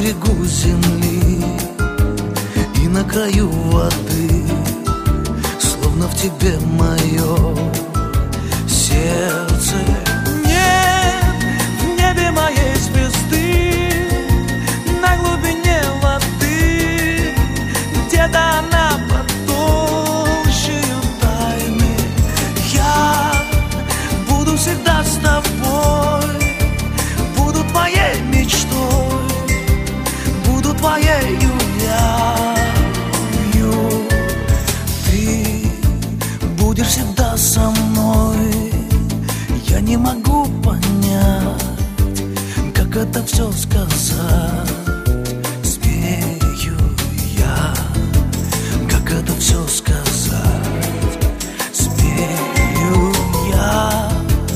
берегу земли и на краю воды, словно в тебе мое сердце. Нет в небе моей звезды, на глубине воды, где-то она под толщею тайны. Я буду всегда с тобой, буду твоей мечтой, буду твоею явью. Ты будешь всегда со мной. Я не могу понять, как это все сказать. Смею я, как это все сказать. Смею я.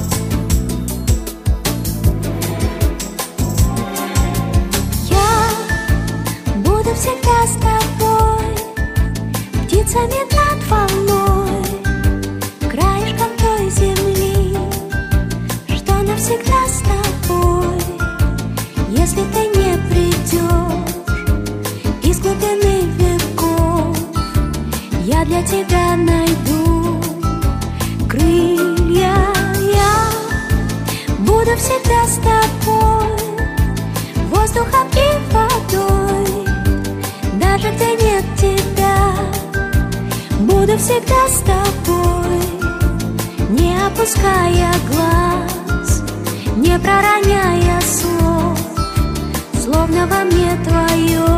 Буду всегда с тобой, птицами над волной, краешком той земли, что навсегда с тобой. Если ты не придешь из глубины веков, я для тебя найду крылья. Я буду всегда с тобой, воздухом и водой, даже где нет тебя. Буду всегда с тобой, не опуская глаз, не пророняя слов, словно во мне твое